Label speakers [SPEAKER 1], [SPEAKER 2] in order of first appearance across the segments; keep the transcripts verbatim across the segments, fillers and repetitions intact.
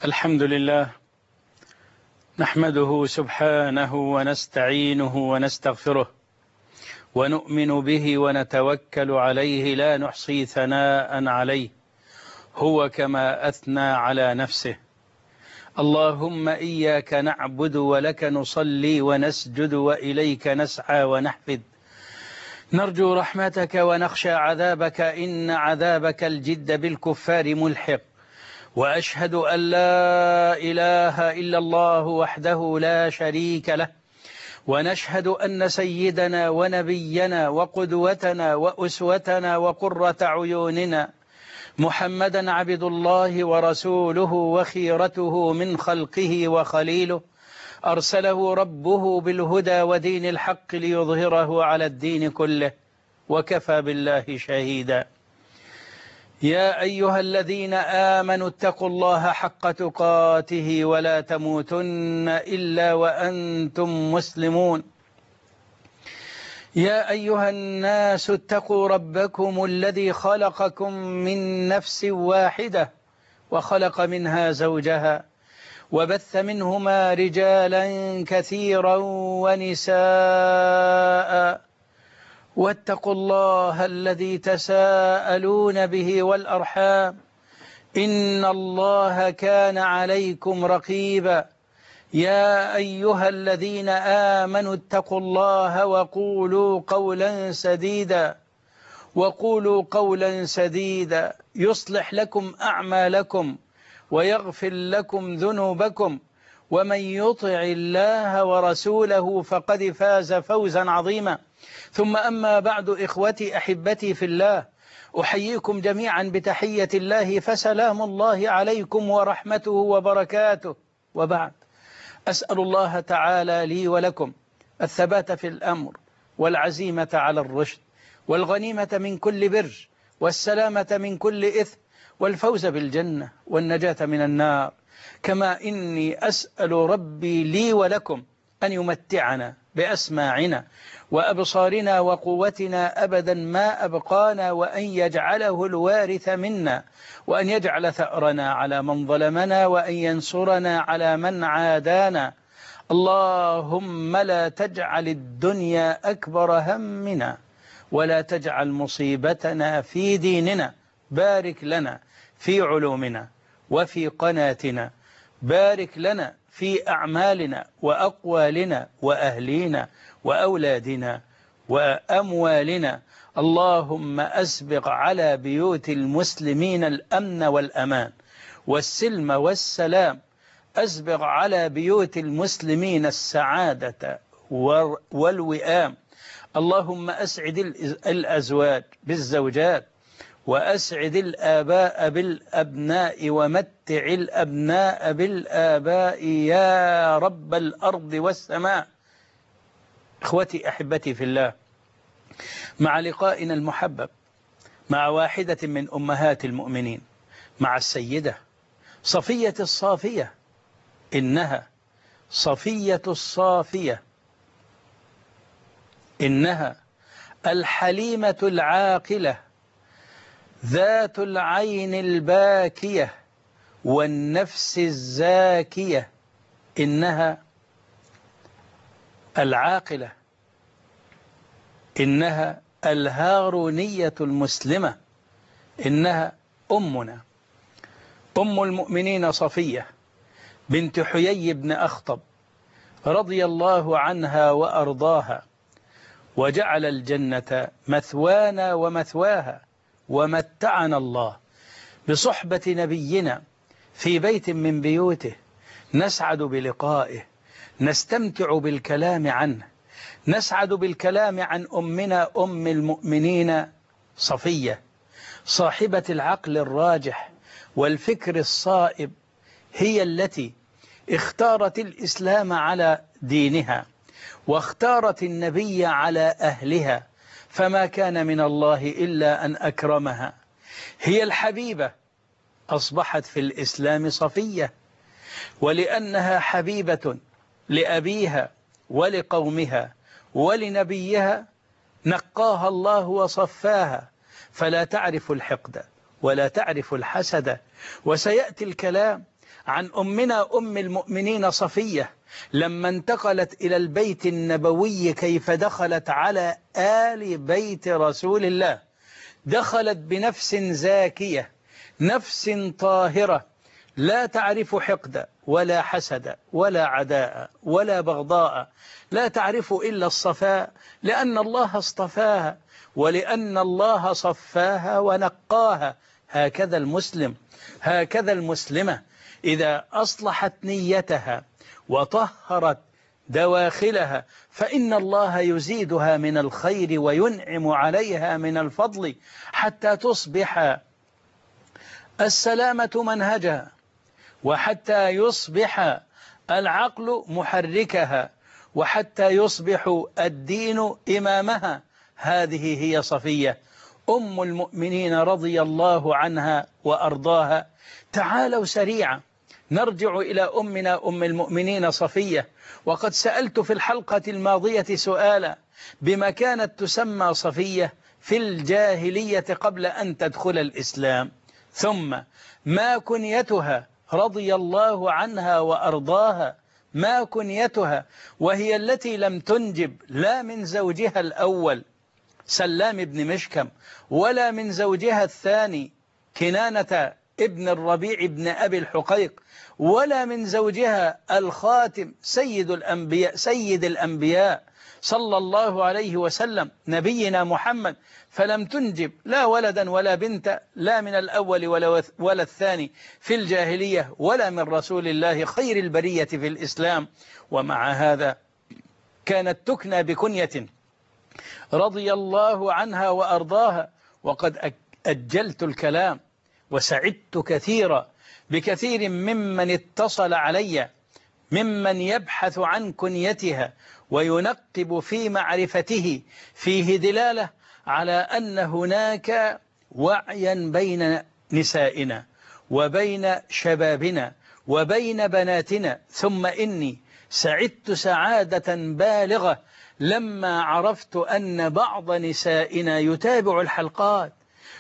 [SPEAKER 1] الحمد لله نحمده سبحانه ونستعينه ونستغفره ونؤمن به ونتوكل عليه لا نحصي ثناء عليه هو كما أثنى على نفسه. اللهم إياك نعبد ولك نصلي ونسجد وإليك نسعى ونحفد، نرجو رحمتك ونخشى عذابك إن عذابك الجد بالكفار ملحق. وأشهد أن لا إله إلا الله وحده لا شريك له، ونشهد أن سيدنا ونبينا وقدوتنا وأسوتنا وقرة عيوننا محمدا عبد الله ورسوله وخيرته من خلقه وخليله، أرسله ربه بالهدى ودين الحق ليظهره على الدين كله، وكفى بالله شهيدا. يا أيها الذين آمنوا اتقوا الله حق تقاته ولا تموتن إلا وأنتم مسلمون. يا أيها الناس اتقوا ربكم الذي خلقكم من نفس واحدة وخلق منها زوجها وبث منهما رجالا كثيرا ونساء، واتقوا الله الذي تساءلون به والأرحام إن الله كان عليكم رقيبا. يا أيها الذين آمنوا اتقوا الله وقولوا قولا سديدا وقولوا قولا سديدا يصلح لكم أعمالكم ويغفر لكم ذنوبكم، ومن يطع الله ورسوله فقد فاز فوزا عظيما. ثم أما بعد، إخوتي أحبتي في الله، أحييكم جميعا بتحية الله، فسلام الله عليكم ورحمته وبركاته. وبعد، أسأل الله تعالى لي ولكم الثبات في الأمر والعزيمة على الرشد والغنيمة من كل بر والسلامة من كل إثم والفوز بالجنة والنجاة من النار. كما إني أسأل ربي لي ولكم أن يمتعنا بأسماعنا وأبصارنا وقوتنا أبدا ما أبقانا، وأن يجعله الوارث منا، وأن يجعل ثأرنا على من ظلمنا، وأن ينصرنا على من عادانا. اللهم لا تجعل الدنيا أكبر همنا ولا تجعل مصيبتنا في ديننا. بارك لنا في علومنا وفي قناتنا، بارك لنا في أعمالنا وأقوالنا وأهلينا وأولادنا وأموالنا. اللهم أسبغ على بيوت المسلمين الأمن والأمان والسلم والسلام، أسبغ على بيوت المسلمين السعادة والوئام. اللهم أسعد الأزواج بالزوجات، وأسعد الآباء بالأبناء، ومتع الأبناء بالآباء يا رب الأرض والسماء. إخوتي أحبتي في الله، مع لقائنا المحبب مع واحدة من أمهات المؤمنين، مع السيدة صفية الصافية، إنها صفية الصافية، إنها الحليمة العاقلة ذات العين الباكية والنفس الزاكية، إنها العاقلة، إنها الهارونية المسلمة، إنها أمنا أم المؤمنين صفية بنت حيي بن أخطب رضي الله عنها وأرضاها، وجعل الجنة مثوانا ومثواها، ومتعنا الله بصحبة نبينا في بيت من بيوته، نسعد بلقائه، نستمتع بالكلام عنه، نسعد بالكلام عن أمنا أم المؤمنين صفية، صاحبة العقل الراجح والفكر الصائب. هي التي اختارت الإسلام على دينها، واختارت النبي على أهلها، فما كان من الله إلا أن أكرمها. هي الحبيبة أصبحت في الإسلام صفية، ولأنها حبيبة لأبيها ولقومها ولنبيها نقاها الله وصفاها، فلا تعرف الحقد ولا تعرف الحسد. وسيأتي الكلام عن أمنا أم المؤمنين صفية لما انتقلت إلى البيت النبوي كيف دخلت على آل بيت رسول الله. دخلت بنفس زاكية، نفس طاهرة، لا تعرف حقد ولا حسد ولا عداء ولا بغضاء، لا تعرف إلا الصفاء، لأن الله اصطفاها ولأن الله صفاها ونقاها. هكذا المسلم، هكذا المسلمة، إذا أصلحت نيتها وطهرت دواخلها فإن الله يزيدها من الخير وينعم عليها من الفضل حتى تصبح السلامة منهجها، وحتى يصبح العقل محركها، وحتى يصبح الدين إمامها. هذه هي صفية أم المؤمنين رضي الله عنها وأرضاها. تعالوا سريعا نرجع إلى أمنا أم المؤمنين صفية. وقد سألت في الحلقة الماضية سؤالا: بما كانت تسمى صفية في الجاهلية قبل أن تدخل الإسلام؟ ثم ما كنيتها رضي الله عنها وأرضاها؟ ما كنيتها وهي التي لم تنجب لا من زوجها الأول سلام بن مشكم ولا من زوجها الثاني كنانة ابن الربيع بن أبي الحقيق ولا من زوجها الخاتم سيد الأنبياء سيد الأنبياء صلى الله عليه وسلم نبينا محمد، فلم تنجب لا ولدا ولا بنت لا من الأول ولا, ولا الثاني في الجاهلية ولا من رسول الله خير البرية في الإسلام. ومع هذا كانت تكنى بكنية رضي الله عنها وأرضاها. وقد أجلت الكلام وسعدت كثيرا بكثير ممن اتصل علي ممن يبحث عن كنيتها وينقب في معرفته، فيه دلالة على أن هناك وعيا بين نسائنا وبين شبابنا وبين بناتنا. ثم إني سعدت سعادة بالغة لما عرفت أن بعض نسائنا يتابع الحلقات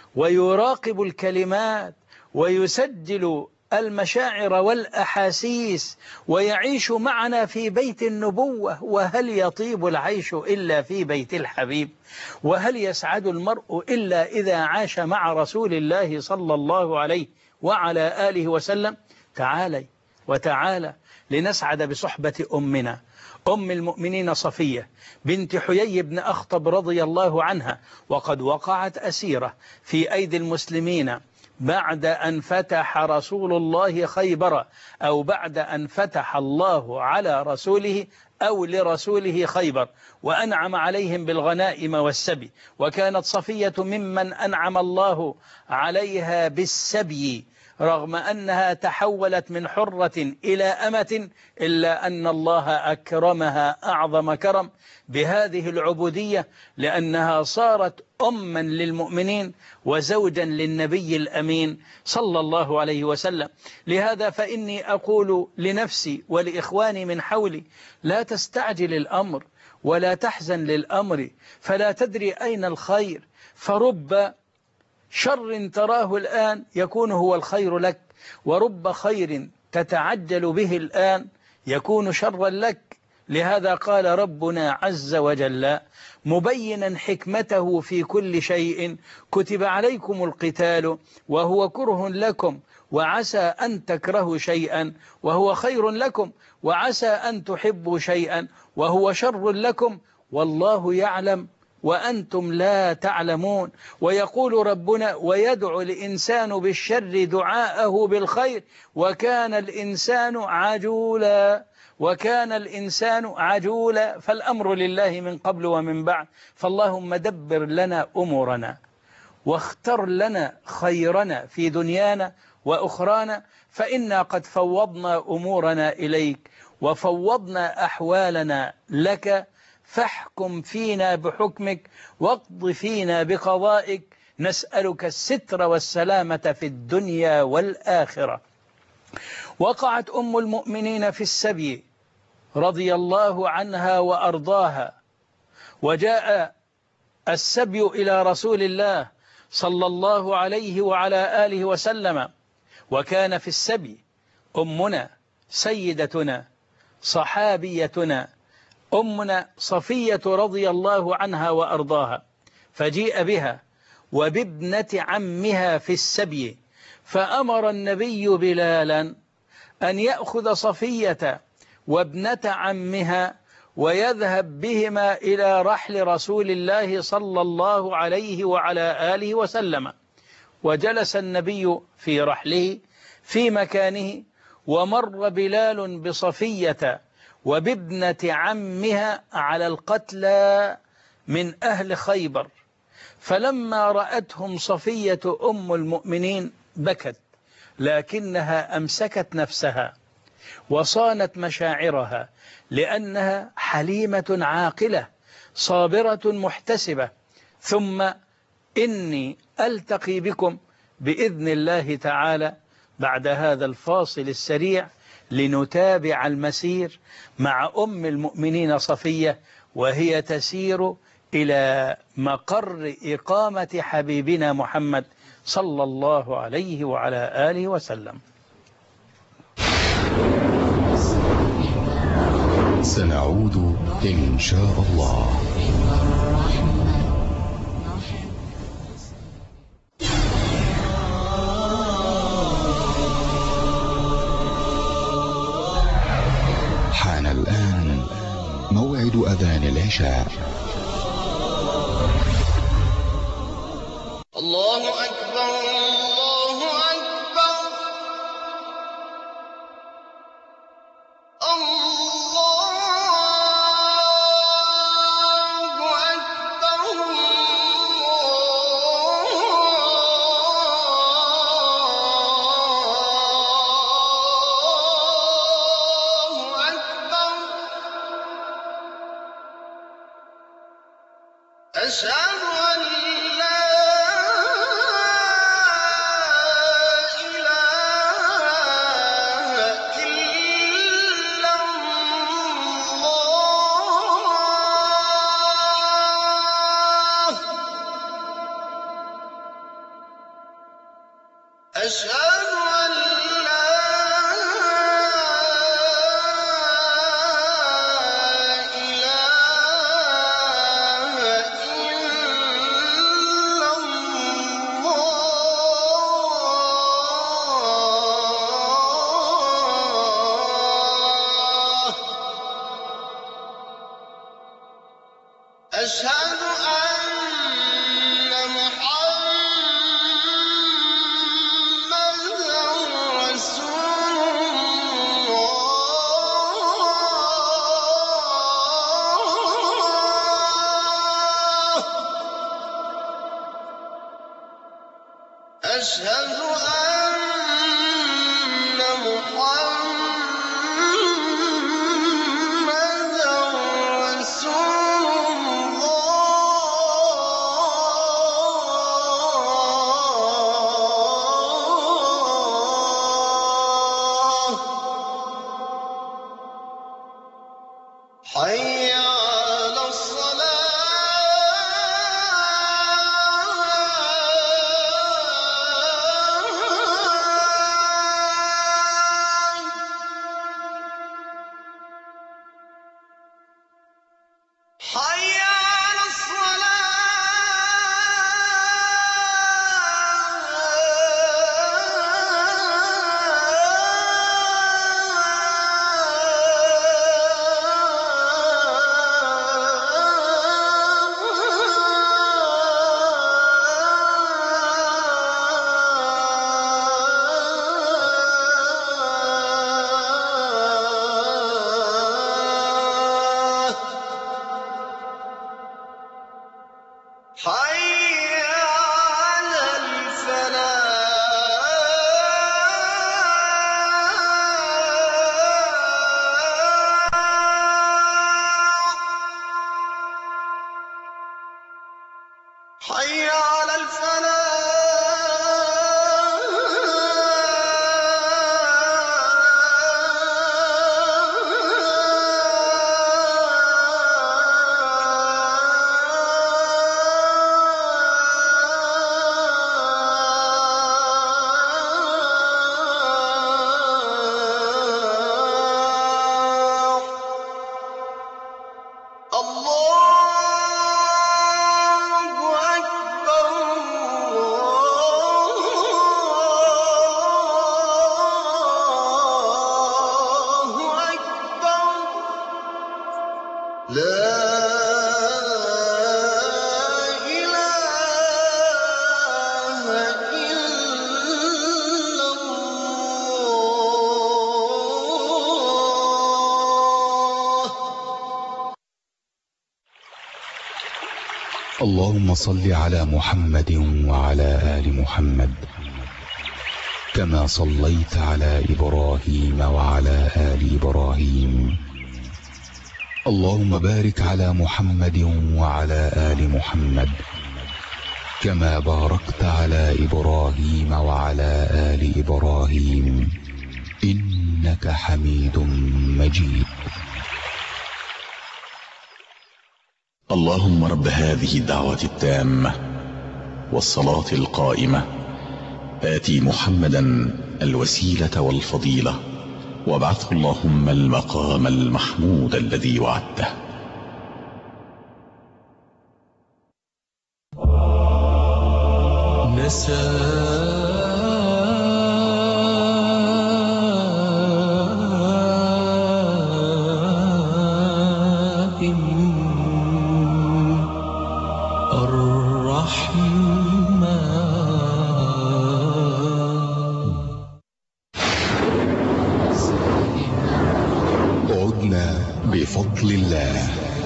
[SPEAKER 1] ويراقب الكلمات ويسجل المشاعر والأحاسيس ويعيش معنا في بيت النبوة. وهل يطيب العيش إلا في بيت الحبيب؟ وهل يسعد المرء إلا إذا عاش مع رسول الله صلى الله عليه وعلى آله وسلم؟ تعالي وتعالى لنسعد بصحبة أمنا أم المؤمنين صفية بنت حيي بن أخطب رضي الله عنها. وقد وقعت أسيرة في أيدي المسلمين بعد أن فتح رسول الله خيبر، أو بعد أن فتح الله على رسوله أو لرسوله خيبر وأنعم عليهم بالغنائم والسبي. وكانت صفية ممن أنعم الله عليها بالسبي رغم أنها تحولت من حرة إلى أمة، إلا أن الله أكرمها أعظم كرم بهذه العبودية، لأنها صارت أما للمؤمنين وزوجا للنبي الأمين صلى الله عليه وسلم. لهذا فإني أقول لنفسي ولإخواني من حولي: لا تستعجل الأمر ولا تحزن للأمر، فلا تدري أين الخير، فرب شر تراه الآن يكون هو الخير لك، ورب خير تتعجل به الآن يكون شرا لك. لهذا قال ربنا عز وجل مبينا حكمته في كل شيء: كتب عليكم القتال وهو كره لكم، وعسى أن تكرهوا شيئا وهو خير لكم، وعسى أن تحبوا شيئا وهو شر لكم، والله يعلم وأنتم لا تعلمون. ويقول ربنا: ويدعو الإنسان بالشر دعاءه بالخير وكان الإنسان عجولا، وكان الإنسان عجولا. فالأمر لله من قبل ومن بعد، فاللهم دبر لنا أمورنا واختر لنا خيرنا في دنيانا وأخرانا، فإنا قد فوضنا أمورنا إليك وفوضنا أحوالنا لك، فاحكم فينا بحكمك واقض فينا بقضائك، نسألك الستر والسلامة في الدنيا والآخرة. وقعت أم المؤمنين في السبي رضي الله عنها وأرضاها، وجاء السبي إلى رسول الله صلى الله عليه وعلى آله وسلم، وكان في السبي أمنا سيدتنا صحابيتنا أمنا صفية رضي الله عنها وأرضاها، فجيء بها وبابنة عمها في السبي، فأمر النبي بلالا أن يأخذ صفية وابنة عمها ويذهب بهما إلى رحل رسول الله صلى الله عليه وعلى آله وسلم. وجلس النبي في رحله في مكانه، ومر بلال بصفية وبابنة عمها على القتلى من أهل خيبر، فلما رأتهم صفية أم المؤمنين بكت، لكنها أمسكت نفسها وصانت مشاعرها، لأنها حليمة عاقلة صابرة محتسبة. ثم إني ألتقي بكم بإذن الله تعالى بعد هذا الفاصل السريع لنتابع المسير مع أم المؤمنين صفية وهي تسير إلى مقر إقامة حبيبنا محمد صلى الله عليه وعلى آله وسلم.
[SPEAKER 2] سنعود إن شاء الله. حان الآن موعد أذان العشاء.
[SPEAKER 3] الله أكبر الله أكبر الله أكبر الله أكبر. أشهد أن لا أشهد أن لا إله إلا الله. أشهد أن محمدًا رسول الله. أشهد أن محمدًا رسول الله. حي على الصلاة حي على الصلاة. حي على الفلاح حي على الفلاح.
[SPEAKER 2] اللهم صل على محمد وعلى آل محمد كما صليت على إبراهيم وعلى آل إبراهيم. اللهم بارك على محمد وعلى آل محمد كما باركت على إبراهيم وعلى آل إبراهيم إنك حميد مجيد.
[SPEAKER 4] اللهم رب هذه الدعوة التامة والصلاة القائمة آتي محمدا الوسيلة والفضيلة وابعثه اللهم المقام المحمود الذي وعدته.
[SPEAKER 5] نسائم الرحمن.
[SPEAKER 2] عدنا بفضل الله.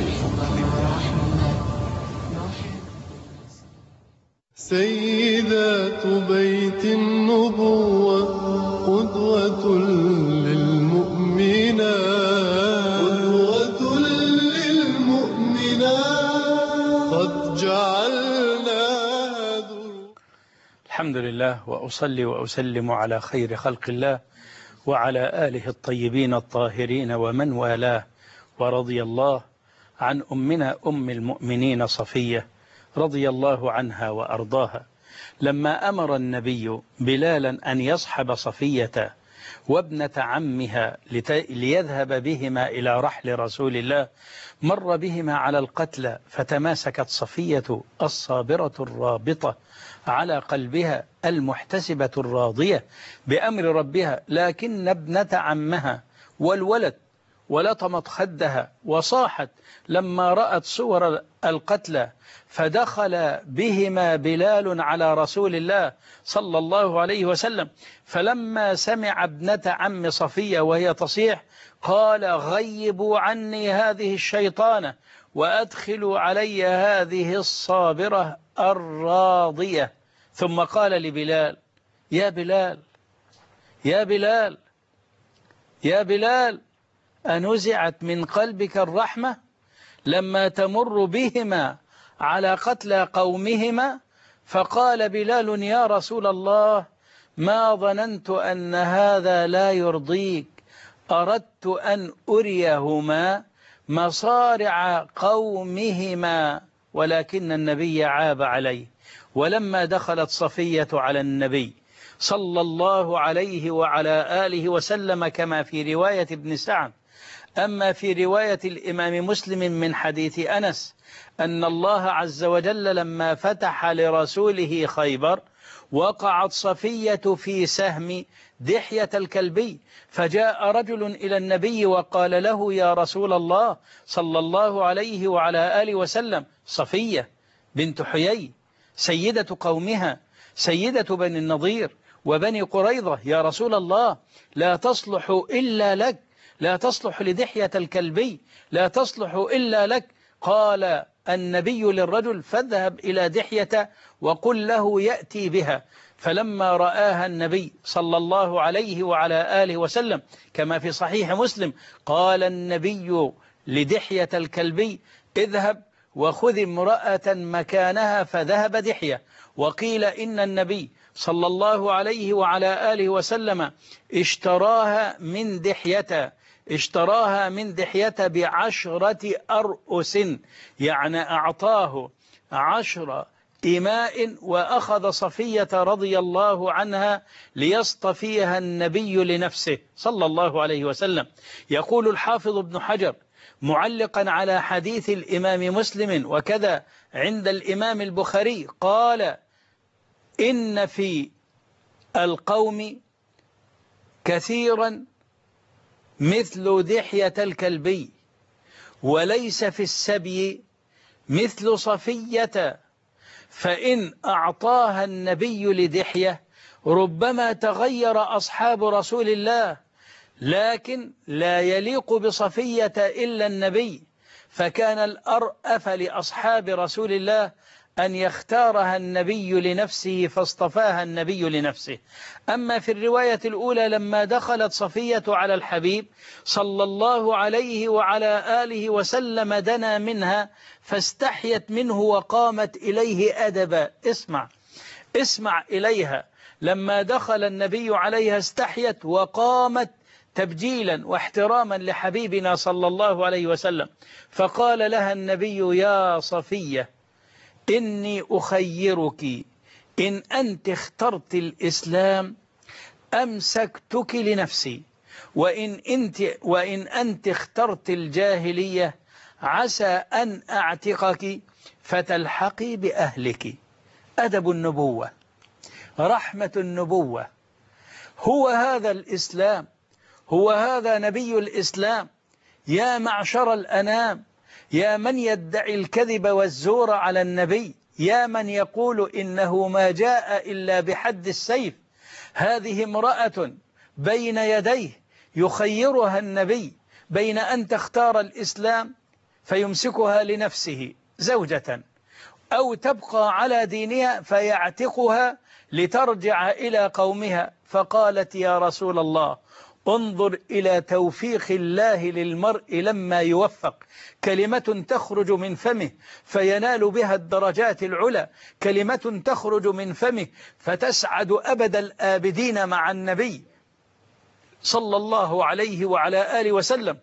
[SPEAKER 6] سيدات بيت النبوة قدوة للمؤمنات قدوة للمؤمنات قد جعلناها ذرية.
[SPEAKER 1] الحمد لله، وأصلي وأسلم على خير خلق الله وعلى آله الطيبين الطاهرين ومن والاه، ورضي الله عن أمنا أم المؤمنين صفية رضي الله عنها وأرضاها، لما أمر النبي بلالا أن يصحب صفية وابنة عمها ليذهب بهما إلى رحل رسول الله، مر بهما على القتلى، فتماسكت صفية الصابرة الرابطة على قلبها المحتسبة الراضية بأمر ربها، لكن ابنة عمها والولد ولطمت خدها وصاحت لما رأت صور القتلى، فدخل بهما بلال على رسول الله صلى الله عليه وسلم، فلما سمع ابنة عم صفية وهي تصيح قال: غيبوا عني هذه الشيطانة وأدخلوا علي هذه الصابرة الراضية. ثم قال لبلال: يا بلال يا بلال يا بلال أنزعت من قلبك الرحمة لما تمر بهما على قتلى قومهما؟ فقال بلال: يا رسول الله، ما ظننت أن هذا لا يرضيك، أردت أن أريهما مصارع قومهما، ولكن النبي عاب عليه. ولما دخلت صفية على النبي صلى الله عليه وعلى آله وسلم كما في رواية ابن سعد، أما في رواية الإمام مسلم من حديث أنس أن الله عز وجل لما فتح لرسوله خيبر وقعت صفية في سهم دحية الكلبي، فجاء رجل إلى النبي وقال له: يا رسول الله صلى الله عليه وعلى آله وسلم، صفية بنت حيي سيدة قومها، سيدة بني النضير وبني قريظة، يا رسول الله لا تصلح إلا لك، لا تصلح لدحية الكلبي، لا تصلح إلا لك. قال النبي للرجل: فاذهب إلى دحية وقل له يأتي بها. فلما رآها النبي صلى الله عليه وعلى آله وسلم كما في صحيح مسلم، قال النبي لدحية الكلبي: اذهب وخذ امرأة مكانها، فذهب دحية. وقيل إن النبي صلى الله عليه وعلى آله وسلم اشتراها من دحية اشتراها من دحية بعشرة أرؤس، يعني أعطاه عشر إماء، وأخذ صفية رضي الله عنها ليصطفيها النبي لنفسه صلى الله عليه وسلم. يقول الحافظ ابن حجر معلقا على حديث الإمام مسلم وكذا عند الإمام البخاري، قال: إن في القوم كثيرا مثل دحية الكلبي، وليس في السبي مثل صفية، فإن أعطاها النبي لدحية ربما تغير أصحاب رسول الله، لكن لا يليق بصفية إلا النبي، فكان الأرأف لأصحاب رسول الله أن يختارها النبي لنفسه فاصطفاها النبي لنفسه. أما في الرواية الأولى لما دخلت صفية على الحبيب صلى الله عليه وعلى آله وسلم دنا منها فاستحيت منه وقامت إليه أدبا. اسمع اسمع إليها، لما دخل النبي عليها استحيت وقامت تبجيلا واحتراما لحبيبنا صلى الله عليه وسلم، فقال لها النبي: يا صفية إني أخيرك، إن أنت اخترت الإسلام أمسكتك لنفسي، وإن أنت, وإن أنت اخترت الجاهلية عسى أن أعتقك فتلحقي بأهلك. أدب النبوة، رحمة النبوة، هو هذا الإسلام، هو هذا نبي الإسلام. يا معشر الأنام، يا من يدعي الكذب والزور على النبي، يا من يقول إنه ما جاء إلا بحد السيف، هذه امرأة بين يديه يخيرها النبي بين أن تختار الإسلام فيمسكها لنفسه زوجة، أو تبقى على دينها فيعتقها لترجع إلى قومها. فقالت: يا رسول الله، انظر إلى توفيق الله للمرء لما يوفق، كلمة تخرج من فمه فينال بها الدرجات العلى، كلمة تخرج من فمه فتسعد أبد الآبدين مع النبي صلى الله عليه وعلى آله وسلم.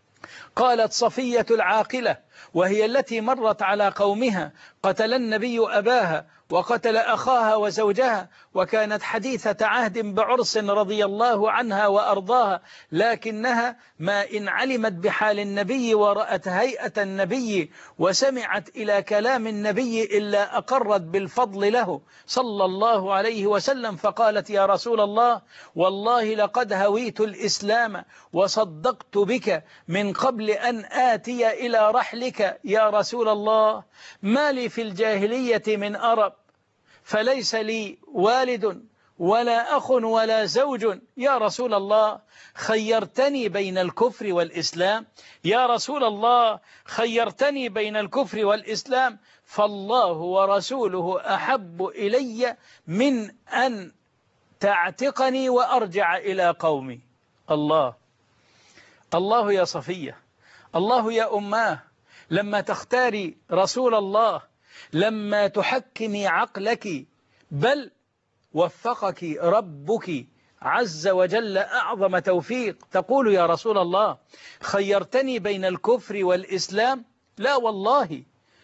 [SPEAKER 1] قالت صفية العاقلة، وهي التي مرت على قومها قتل النبي أباها وقتل أخاها وزوجها، وكانت حديثة عهد بعرس رضي الله عنها وأرضاها، لكنها ما إن علمت بحال النبي ورأت هيئة النبي وسمعت إلى كلام النبي إلا أقرت بالفضل له صلى الله عليه وسلم. فقالت: يا رسول الله، والله لقد هويت الإسلام وصدقت بك من قبل أن آتي إلى رحلك يا رسول الله، ما لي في الجاهلية من أرب، فليس لي والد ولا أخ ولا زوج. يا رسول الله، خيرتني بين الكفر والإسلام، يا رسول الله خيرتني بين الكفر والإسلام، فالله ورسوله أحب إلي من أن تعتقني وأرجع إلى قومي. الله الله يا صفية، الله يا أماه، لما تختاري رسول الله، لما تحكمي عقلك، بل وفقك ربك عز وجل أعظم توفيق، تقول: يا رسول الله خيرتني بين الكفر والإسلام. لا والله،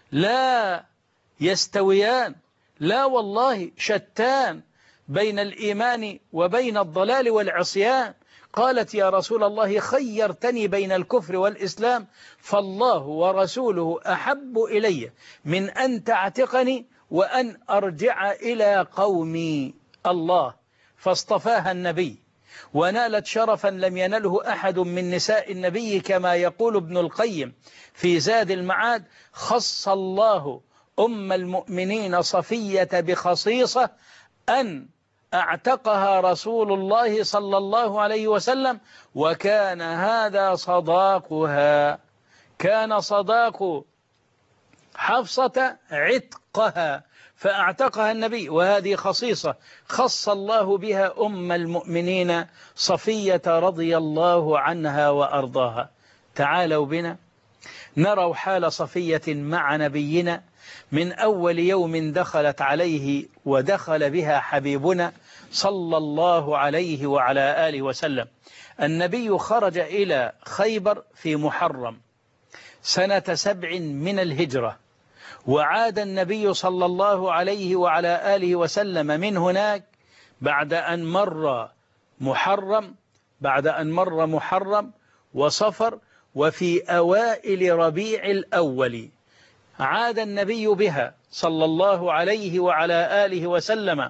[SPEAKER 1] لا يستويان، لا والله شتان بين الإيمان وبين الضلال والعصيان. قالت: يا رسول الله خيرتني بين الكفر والإسلام، فالله ورسوله أحب إلي من أن تعتقني وأن أرجع إلى قومي. الله، فاصطفاها النبي ونالت شرفا لم ينله أحد من نساء النبي، كما يقول ابن القيم في زاد المعاد: خص الله أم المؤمنين صفية بخصيصة أن اعتقها رسول الله صلى الله عليه وسلم، وكان هذا صداقها، كان صداق حفصة عتقها فاعتقها النبي، وهذه خصيصة خص الله بها أم المؤمنين صفية رضي الله عنها وأرضاها. تعالوا بنا نروا حال صفية مع نبينا من أول يوم دخلت عليه ودخل بها حبيبنا صلى الله عليه وعلى آله وسلم. النبي خرج إلى خيبر في محرم سنة سبع من الهجرة، وعاد النبي صلى الله عليه وعلى آله وسلم من هناك بعد أن مر محرم بعد أن مر محرم وصفر، وفي أوائل ربيع الأول عاد النبي بها صلى الله عليه وعلى آله وسلم،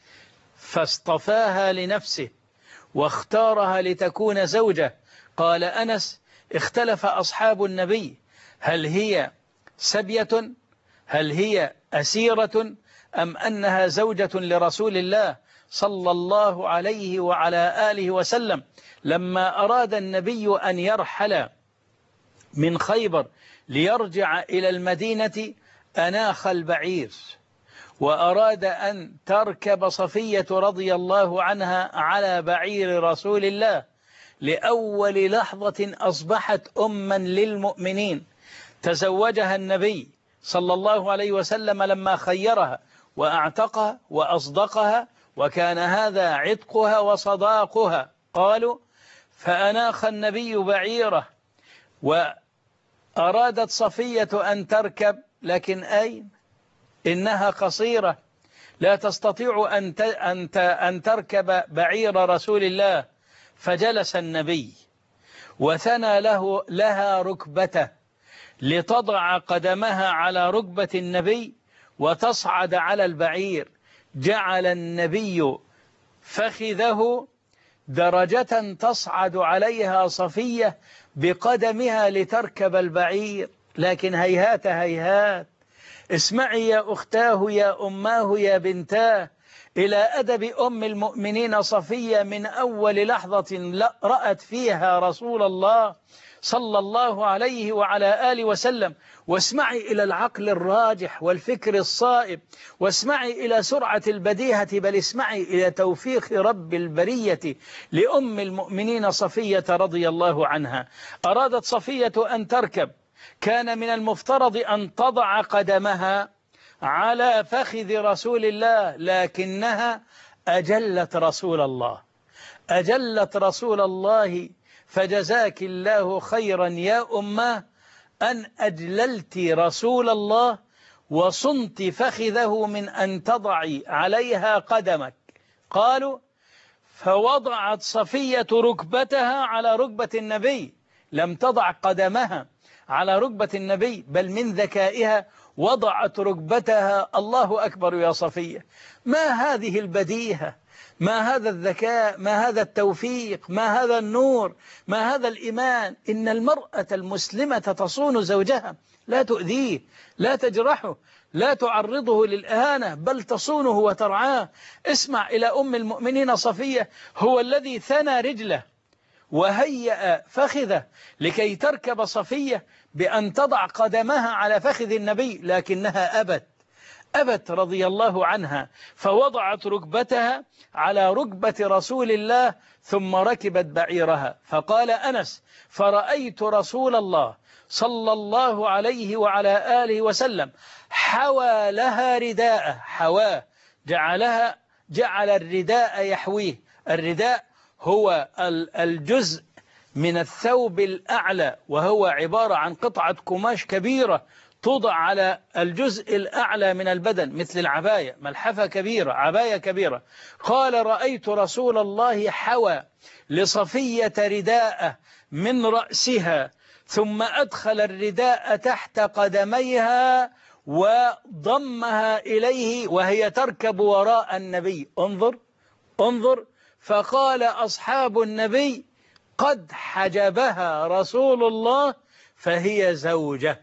[SPEAKER 1] فاصطفاها لنفسه واختارها لتكون زوجة. قال أنس: اختلف أصحاب النبي، هل هي سبية، هل هي أسيرة، أم أنها زوجة لرسول الله صلى الله عليه وعلى آله وسلم. لما أراد النبي أن يرحل من خيبر ليرجع إلى المدينة أناخ البعير، وأراد أن تركب صفية رضي الله عنها على بعير رسول الله لأول لحظة أصبحت أما للمؤمنين. تزوجها النبي صلى الله عليه وسلم لما خيرها وأعتقها وأصدقها، وكان هذا عتقها وصداقها. قالوا فأناخ النبي بعيره، وأرادت صفية أن تركب، لكن أين؟ إنها قصيرة لا تستطيع أن أن تركب بعير رسول الله. فجلس النبي وثنى له لها ركبته لتضع قدمها على ركبة النبي وتصعد على البعير. جعل النبي فخذه درجة تصعد عليها صفية بقدمها لتركب البعير، لكن هيهات هيهات. اسمعي يا أختاه يا أماه يا بنتاه إلى أدب أم المؤمنين صفية من أول لحظة رأت فيها رسول الله صلى الله عليه وعلى آله وسلم. واسمعي إلى العقل الراجح والفكر الصائب، واسمعي إلى سرعة البديهة، بل اسمعي إلى توفيق رب البرية لأم المؤمنين صفية رضي الله عنها. أرادت صفية أن تركب، كان من المفترض أن تضع قدمها على فخذ رسول الله، لكنها أجلت رسول الله أجلت رسول الله فجزاك الله خيرا يا أماه أن أجللت رسول الله وصنت فخذه من أن تضعي عليها قدمك. قالوا فوضعت صفية ركبتها على ركبة النبي، لم تضع قدمها على ركبة النبي، بل من ذكائها وضعت ركبتها. الله أكبر يا صفية، ما هذه البديهة، ما هذا الذكاء، ما هذا التوفيق، ما هذا النور، ما هذا الإيمان. إن المرأة المسلمة تصون زوجها، لا تؤذيه، لا تجرحه، لا تعرضه للإهانة، بل تصونه وترعاه. اسمع إلى أم المؤمنين صفية، هو الذي ثنى رجله وهيأ فخذه لكي تركب صفية بأن تضع قدمها على فخذ النبي، لكنها أبت أبت رضي الله عنها، فوضعت ركبتها على ركبة رسول الله ثم ركبت بعيرها. فقال أنس فرأيت رسول الله صلى الله عليه وعلى آله وسلم حوى لها رداءه، حواه جعلها جعل الرداء يحويه. الرداء هو الجزء من الثوب الأعلى، وهو عبارة عن قطعة قماش كبيرة توضع على الجزء الأعلى من البدن مثل العباية، ملحفة كبيرة، عباية كبيرة. قال رأيت رسول الله حوى لصفية رداءه من رأسها ثم أدخل الرداء تحت قدميها وضمها إليه وهي تركب وراء النبي. انظر انظر. فقال أصحاب النبي قد حجبها رسول الله فهي زوجة.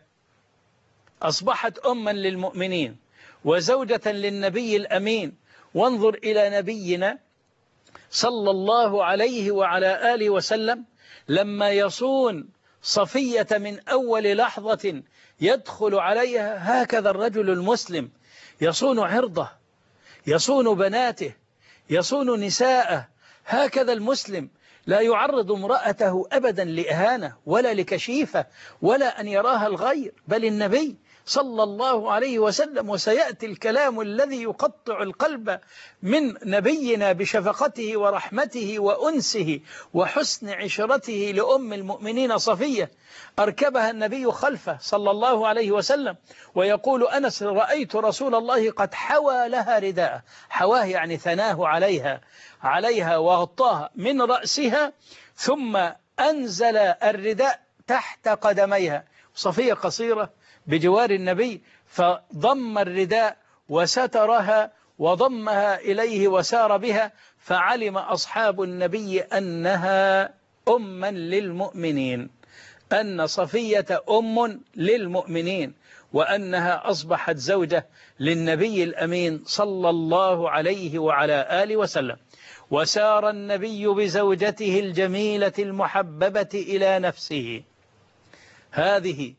[SPEAKER 1] أصبحت أما للمؤمنين وزوجة للنبي الأمين. وانظر إلى نبينا صلى الله عليه وعلى آله وسلم لما يصون صفية من أول لحظة يدخل عليها. هكذا الرجل المسلم يصون عرضه، يصون بناته، يصون نساءه. هكذا المسلم لا يعرض امرأته أبدا لإهانة ولا لكشيفة ولا أن يراها الغير، بل النبي صلى الله عليه وسلم. وسيأتي الكلام الذي يقطع القلب من نبينا بشفقته ورحمته وأنسه وحسن عشرته لأم المؤمنين صفية. أركبها النبي خلفه صلى الله عليه وسلم، ويقول أنس رأيت رسول الله قد حوى لها رداء. حواه يعني ثناه عليها عليها وغطاها من رأسها ثم أنزل الرداء تحت قدميها. صفية قصيرة بجوار النبي، فضم الرداء وسترها وضمها إليه وسار بها. فعلم أصحاب النبي أنها أما للمؤمنين، أن صفية أم للمؤمنين، وأنها أصبحت زوجة للنبي الأمين صلى الله عليه وعلى آله وسلم. وسار النبي بزوجته الجميلة المحببة إلى نفسه. هذه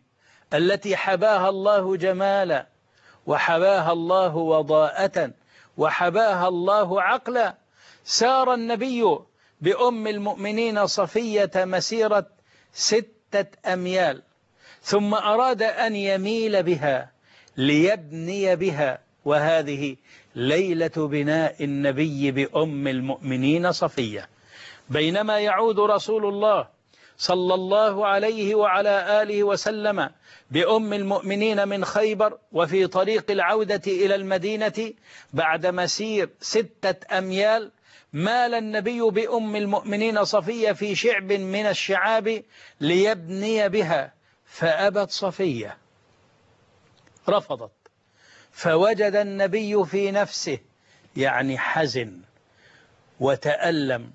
[SPEAKER 1] التي حباها الله جمالا وحباها الله وضاءة وحباها الله عقلا، سار النبي بأم المؤمنين صفية مسيرة ستة أميال، ثم أراد أن يميل بها ليبني بها، وهذه ليلة بناء النبي بأم المؤمنين صفية. بينما يعود رسول الله صلى الله عليه وعلى آله وسلم بأم المؤمنين من خيبر وفي طريق العودة إلى المدينة بعد مسير ستة أميال، مال النبي بأم المؤمنين صفية في شعب من الشعاب ليبني بها، فأبت صفية، رفضت. فوجد النبي في نفسه يعني حزن وتألم،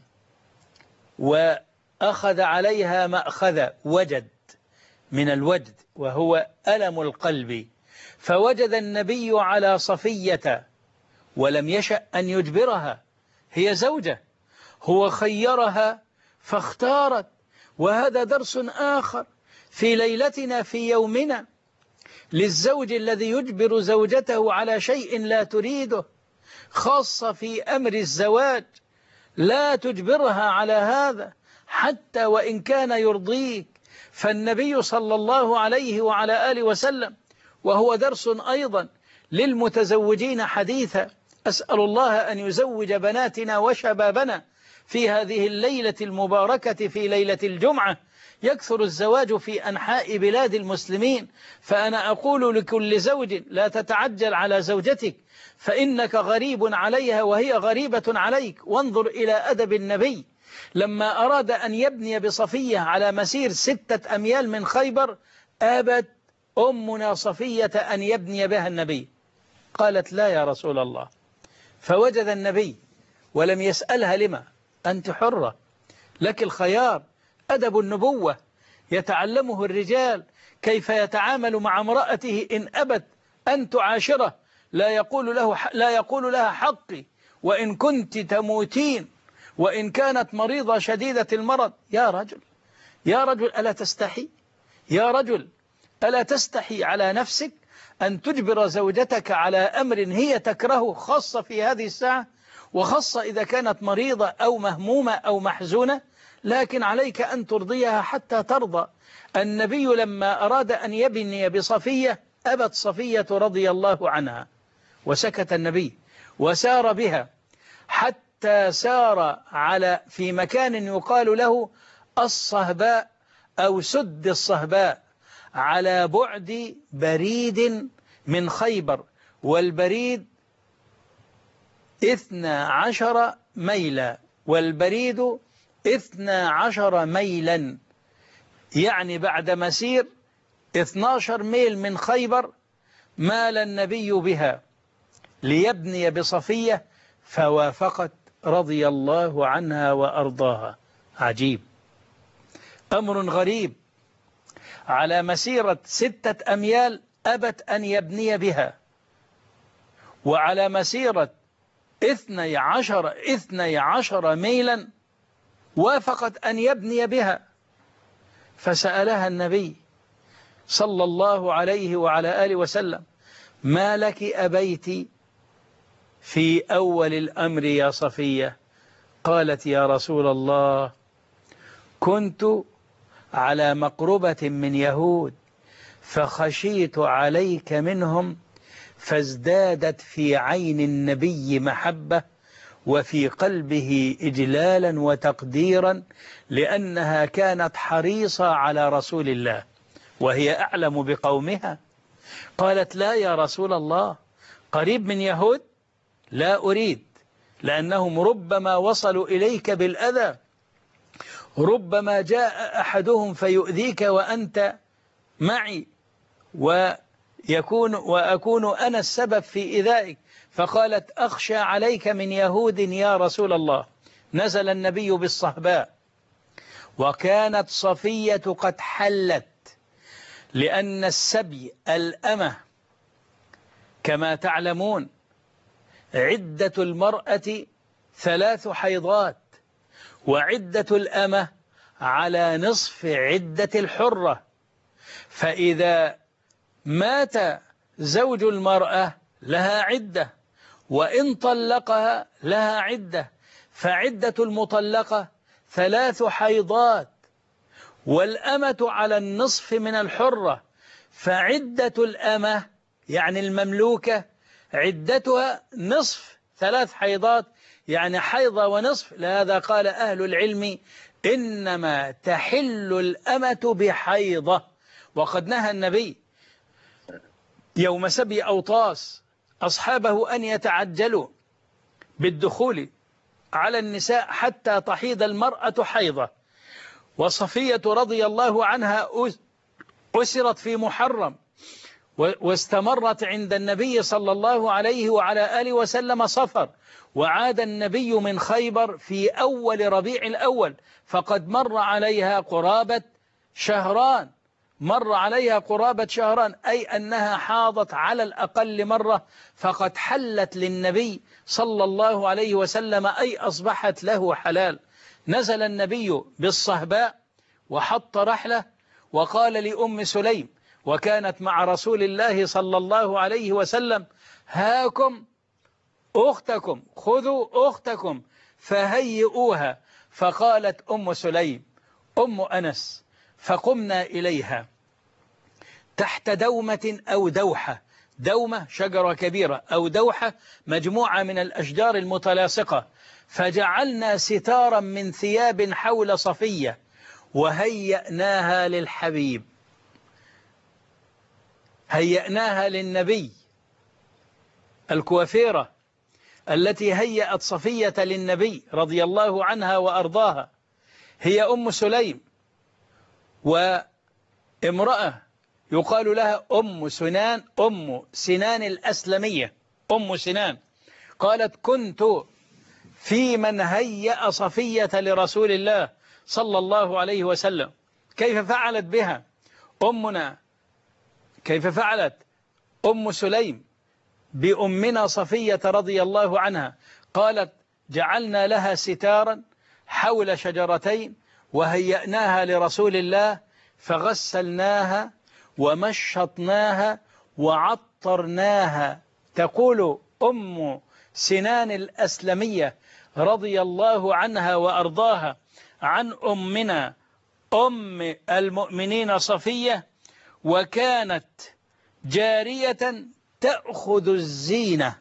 [SPEAKER 1] وأخذ عليها مأخذ وجد من الوجد وهو ألم القلب. فوجد النبي على صفية ولم يشأ أن يجبرها، هي زوجة، هو خيرها فاختارت. وهذا درس آخر في ليلتنا في يومنا للزوج الذي يجبر زوجته على شيء لا تريده، خاصة في أمر الزواج، لا تجبرها على هذا حتى وإن كان يرضيك. فالنبي صلى الله عليه وعلى آله وسلم، وهو درس أيضا للمتزوجين حديثا، أسأل الله أن يزوج بناتنا وشبابنا في هذه الليلة المباركة في ليلة الجمعة. يكثر الزواج في أنحاء بلاد المسلمين، فأنا أقول لكل زوج لا تتعجل على زوجتك، فإنك غريب عليها وهي غريبة عليك. وانظر إلى أدب النبي لما أراد أن يبني بصفية على مسير ستة أميال من خيبر، أبت أمنا صفية أن يبني بها النبي، قالت لا يا رسول الله. فوجد النبي ولم يسألها لما، أنت حرة لك الخيار. أدب النبوة يتعلمه الرجال، كيف يتعامل مع امرأته إن أبت أن تعاشره، لا يقول له لا يقول لها حقي وإن كنت تموتين، وإن كانت مريضة شديدة المرض. يا رجل يا رجل ألا تستحي؟ يا رجل ألا تستحي على نفسك أن تجبر زوجتك على أمر هي تكرهه، خاصة في هذه الساعة، وخاصة إذا كانت مريضة أو مهمومة أو محزونة؟ لكن عليك أن ترضيها حتى ترضى. النبي لما أراد أن يبني بصفية أبت صفية رضي الله عنها، وسكت النبي وسار بها حتى سار على في مكان يقال له الصهباء أو سد الصهباء، على بعد بريد من خيبر، والبريد اثنى عشر ميلا، والبريد اثنى عشر ميلا، يعني بعد مسير اثني عشر ميل من خيبر مال النبي بها ليبني بصفية، فوافقت رضي الله عنها وأرضاها. عجيب، أمر غريب، على مسيرة ستة أميال أبت أن يبني بها، وعلى مسيرة اثني عشر اثني عشر ميلا وافقت أن يبني بها. فسألها النبي صلى الله عليه وعلى آله وسلم ما لك أبيت في أول الأمر يا صفية؟ قالت يا رسول الله كنت على مقربة من يهود فخشيت عليك منهم، فازدادت في عين النبي محبة وفي قلبه إجلالا وتقديرا، لأنها كانت حريصة على رسول الله وهي أعلم بقومها. قالت لا يا رسول الله، قريب من يهود لا أريد، لأنهم ربما وصلوا إليك بالأذى، ربما جاء أحدهم فيؤذيك وأنت معي، ويكون وأكون أنا السبب في إيذائك. فقالت أخشى عليك من يهود يا رسول الله. نزل النبي بالصهباء، وكانت صفية قد حلت، لأن السبي الأمة كما تعلمون عدة المرأة ثلاث حيضات، وعدة الأمة على نصف عدة الحرة، فإذا مات زوج المرأة لها عدة، وإن طلقها لها عدة، فعدة المطلقة ثلاث حيضات، والأمة على النصف من الحرة، فعدة الأمة يعني المملوكة عدتها نصف ثلاث حيضات، يعني حيضة ونصف. لهذا قال أهل العلم إنما تحل الأمة بحيضة. وقد نهى النبي يوم سبي أوطاس أصحابه أن يتعجلوا بالدخول على النساء حتى تحيض المرأة حيضة. وصفية رضي الله عنها أسرت في محرم واستمرت عند النبي صلى الله عليه وعلى آله وسلم صفر، وعاد النبي من خيبر في أول ربيع الأول، فقد مر عليها قرابة شهران مر عليها قرابة شهران أي أنها حاضت على الأقل مرة، فقد حلت للنبي صلى الله عليه وسلم أي أصبحت له حلال. نزل النبي بالصهباء وحط رحلة وقال لأم سليم وكانت مع رسول الله صلى الله عليه وسلم: هاكم أختكم، خذوا أختكم فهيئوها. فقالت أم سليم أم أنس: فقمنا إليها تحت دومة أو دوحة، دومة شجرة كبيرة أو دوحة مجموعة من الأشجار المتلاصقة، فجعلنا ستارا من ثياب حول صفية وهيأناها للحبيب، هيأناها للنبي. الكوافيرة التي هيأت صفية للنبي رضي الله عنها وأرضاها هي أم سليم، وامرأة يقال لها أم سنان أم سنان الأسلمية أم سنان. قالت: كنت في من هيأ صفية لرسول الله صلى الله عليه وسلم. كيف فعلت بها أمنا؟ كيف فعلت أم سليم بأمنا صفية رضي الله عنها؟ قالت: جعلنا لها ستارا حول شجرتين وهيأناها لرسول الله، فغسلناها ومشطناها وعطرناها. تقول أم سنان الأسلمية رضي الله عنها وأرضاها عن أمنا أم المؤمنين صفية: وكانت جارية تأخذ الزينة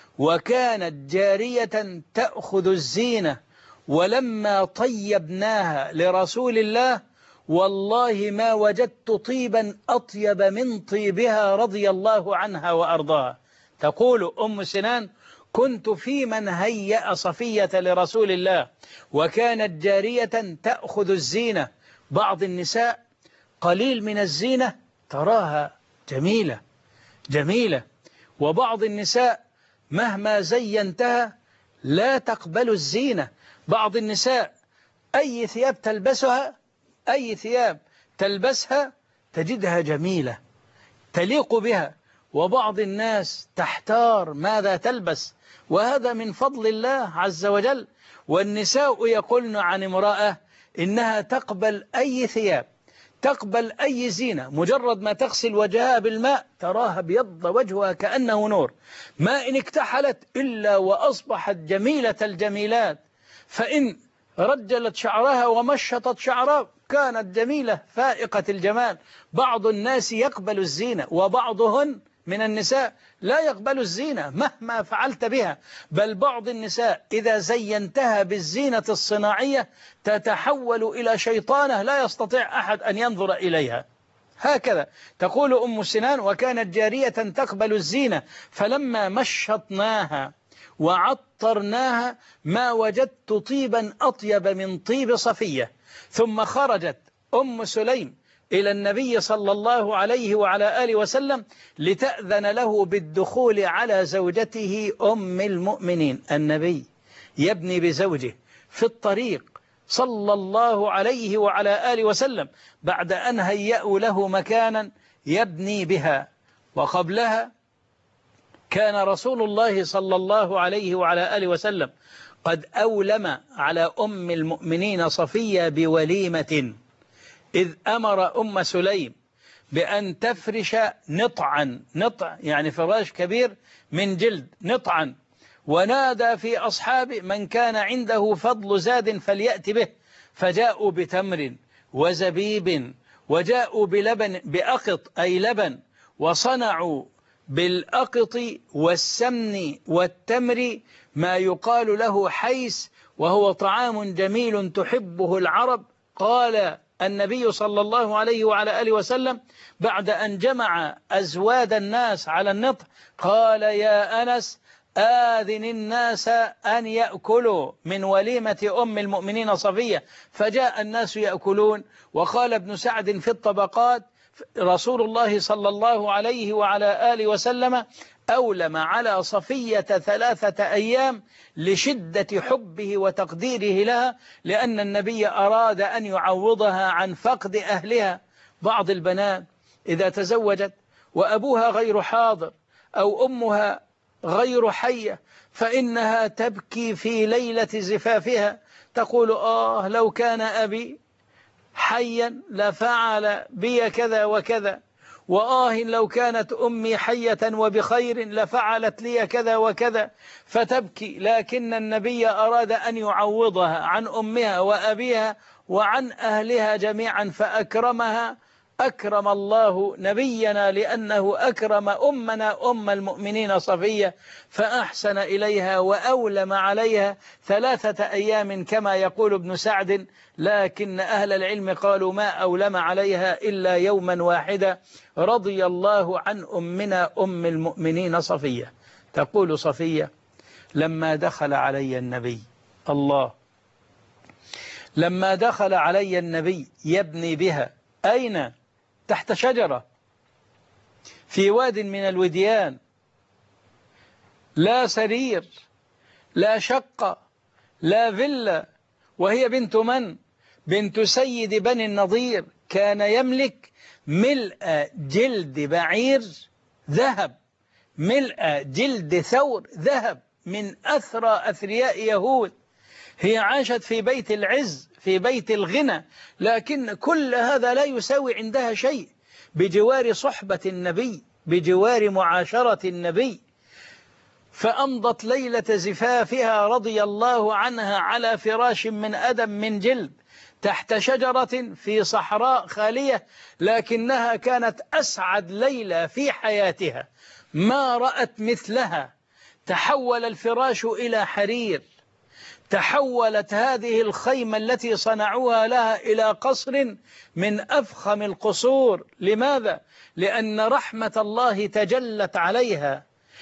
[SPEAKER 1] وكانت جارية تأخذ الزينة ولما طيبناها لرسول الله والله ما وجدت طيبا أطيب من طيبها رضي الله عنها وأرضاها. تقول أم سنان: كنت في من هيأ صفية لرسول الله وكانت جارية تأخذ الزينة. بعض النساء قليل من الزينة تراها جميلة جميلة، وبعض النساء مهما زينتها لا تقبل الزينة. بعض النساء أي ثياب تلبسها أي ثياب تلبسها تجدها جميلة تليق بها، وبعض الناس تحتار ماذا تلبس، وهذا من فضل الله عز وجل. والنساء يقولن عن امرأة إنها تقبل أي ثياب تقبل أي زينة، مجرد ما تغسل وجهها بالماء تراها بيض وجهها كأنه نور، ما إن اكتحلت إلا وأصبحت جميلة الجميلات، فإن رجلت شعرها ومشطت شعرها كانت جميلة فائقة الجمال. بعض الناس يقبل الزينة وبعضهن من النساء لا يقبل الزينة مهما فعلت بها، بل بعض النساء إذا زينتها بالزينة الصناعية تتحول إلى شيطانة لا يستطيع أحد أن ينظر إليها. هكذا تقول أم سنان: وكانت جارية تقبل الزينة فلما مشطناها وعطرناها ما وجدت طيبا أطيب من طيب صفية. ثم خرجت أم سليم إلى النبي صلى الله عليه وعلى آله وسلم لتأذن له بالدخول على زوجته أم المؤمنين. النبي يبني بزوجه في الطريق صلى الله عليه وعلى آله وسلم بعد أن هيأوا له مكانا يبني بها. وقبلها كان رسول الله صلى الله عليه وعلى آله وسلم قد أولم على أم المؤمنين صفية بوليمة، إذ أمر أم سليم بأن تفرش نطعا، نطع يعني فراش كبير من جلد، نطعا. ونادى في أصحابه من كان عنده فضل زاد فليأت به، فجاءوا بتمر وزبيب، وجاءوا بلبن، بأقط أي لبن، وصنعوا بالأقط والسمن والتمر ما يقال له حيس، وهو طعام جميل تحبه العرب. قال النبي صلى الله عليه وعلى آله وسلم بعد أن جمع أزواد الناس على النطع، قال يا أنس آذن الناس أن يأكلوا من وليمة أم المؤمنين صفية. فجاء الناس يأكلون. وقال ابن سعد في الطبقات رسول الله صلى الله عليه وعلى آله وسلم أولم على صفية ثلاثة أيام لشدة حبه وتقديره لها، لأن النبي أراد أن يعوضها عن فقد أهلها. بعض البنات إذا تزوجت وأبوها غير حاضر أو أمها غير حية فإنها تبكي في ليلة زفافها، تقول آه لو كان أبي حيا لفعل بي كذا وكذا، وآه لو كانت أمي حية وبخير لفعلت لي كذا وكذا، فتبكي. لكن النبي أراد أن يعوضها عن أمها وأبيها وعن أهلها جميعا فأكرمها. أكرم الله نبينا لأنه أكرم أمنا أم المؤمنين صفية، فأحسن إليها وأولم عليها ثلاثة أيام كما يقول ابن سعد، لكن أهل العلم قالوا ما أولم عليها إلا يوما واحدا. رضي الله عن أمنا أم المؤمنين صفية. تقول صفية لما دخل علي النبي، الله، لما دخل علي النبي يبني بها، أين؟ تحت شجرة في واد من الوديان، لا سرير لا شقة لا فيلا، وهي بنت من؟ بنت سيد بني النضير، كان يملك ملء جلد بعير ذهب، ملء جلد ثور ذهب، من أثرى أثرياء يهود. هي عاشت في بيت العز، في بيت الغنى، لكن كل هذا لا يساوي عندها شيء بجوار صحبة النبي، بجوار معاشرة النبي. فأمضت ليلة زفافها رضي الله عنها على فراش من أدم من جلد تحت شجرة في صحراء خالية، لكنها كانت أسعد ليلة في حياتها، ما رأت مثلها. تحول الفراش إلى حرير، تحولت هذه الخيمة التي صنعوها لها إلى قصر من أفخم القصور. لماذا؟ لأن رحمة الله تجلت عليها